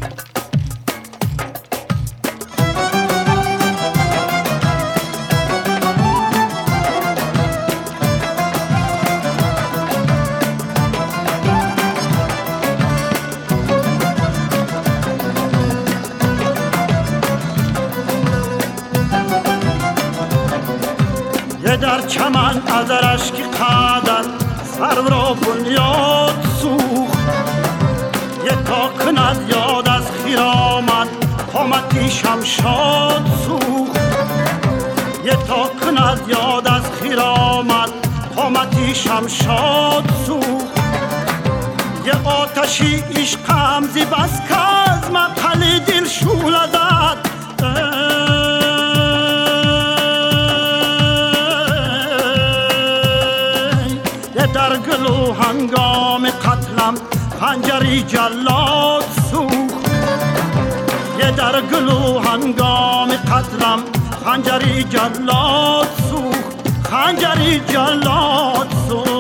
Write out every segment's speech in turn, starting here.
در چمن از رشک قدر سرو را بنیاد سوخت، یه تا کند یاد از خیر آمد قامتی شمشاد سوخت، یه تا کند یاد از خیر آمد قامتی شمشاد سوخت، یه آتشی عشقم زی بس که از مقتل دل شوله داد، در گلو هنگام قتلم خنجری جلاد سوخت، یه در گلو هنگام قتلم خنجری جلاد سوخت، خنجری جلاد سوخت.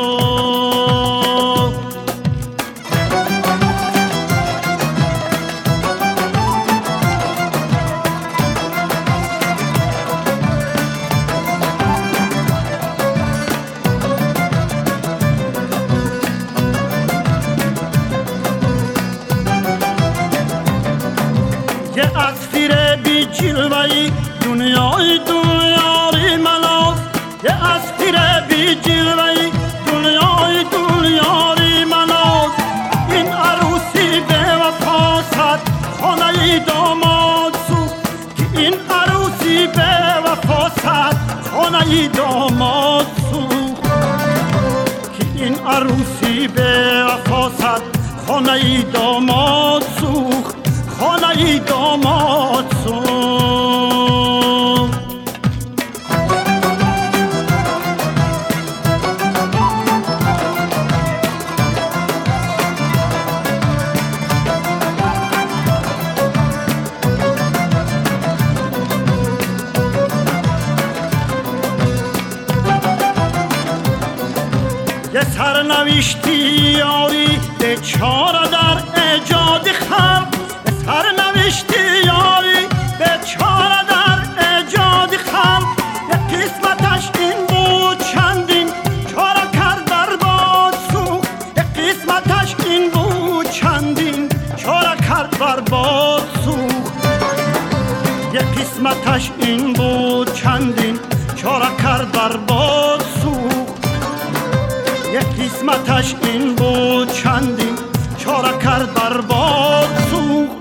یه اسیر بی جلوه‌ای دنیای دنیاری ملاست، یه اسیر بی جلوه‌ای دنیای دنیاری ملاست، این عروسی به وفاست خانه داماد سوخت، که این عروسی به وفاست خانه داماد سوخت، که این عروسی به وفاست خانه داماد سوخت، خانه داماد سوخت. یه سرنوشتی یاری بیچاره در ایجاد خلق، سرنوشتی یاری بیچاره در ایجاد خلق، یه قسمتش این بود چندین چاره کرد برباد سوخت، یه قسمتش این بود چندین چاره کرد برباد سوخت، یه قسمتش این بود چندین چاره کرد برباد سوخت، یه قسمتش این بود چندین چاره کرد برباد سوخت.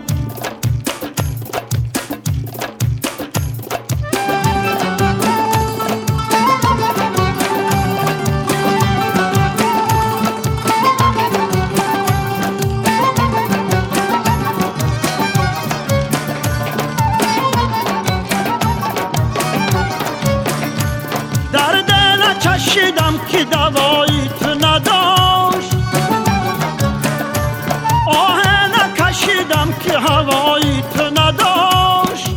درد نچشیدم که دوایی تو نداشت، آه نکشیدم که هوایی تو نداشت،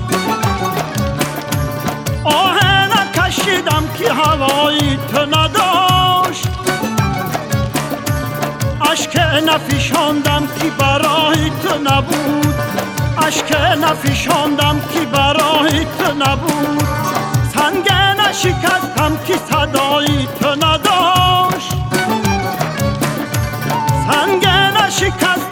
آه نکشیدم که هوایی تو نداشت، اشک نفشاندم که برای تو نبود، اشک نفشاندم که برای تو نبود، سنگ نشکستم که صدای تو نداشت، سنگ نشکستم